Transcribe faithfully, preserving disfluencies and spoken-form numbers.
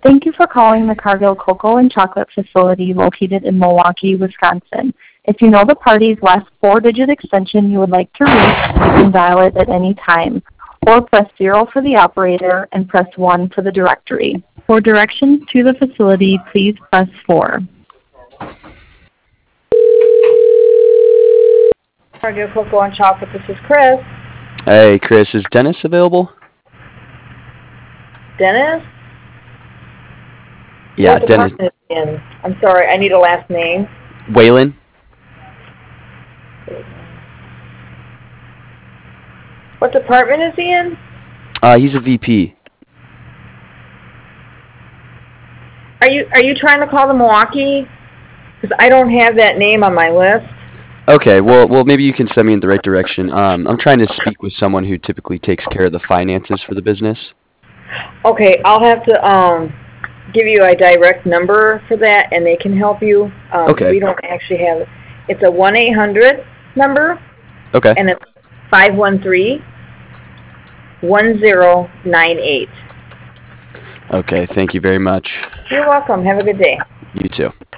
Thank you for calling the Cargill Cocoa and Chocolate Facility located in Milwaukee, Wisconsin. If you know the party's last four-digit extension you would like to reach, you can dial it at any time, or press zero for the operator and press one for the directory. For directions to the facility, please press four. Cargill Cocoa and Chocolate, this is Chris. Hey, Chris, is Dennis available? Dennis? Yeah, What Dennis. department is he in? I'm sorry, I need a last name. Waylon? What department is he in? Uh, he's a V P. Are you are you trying to call the Milwaukee? Because I don't have that name on my list. Okay, well, well, maybe you can send me in the right direction. Um, I'm trying to speak with someone who typically takes care of the finances for the business. Okay, I'll have to um give you a direct number for that, and they can help you. Um, Okay. We don't actually have it. It's a one eight hundred number, Okay. and it's five one three, one zero nine eight. Okay, thank you very much. You're welcome. Have a good day. You too.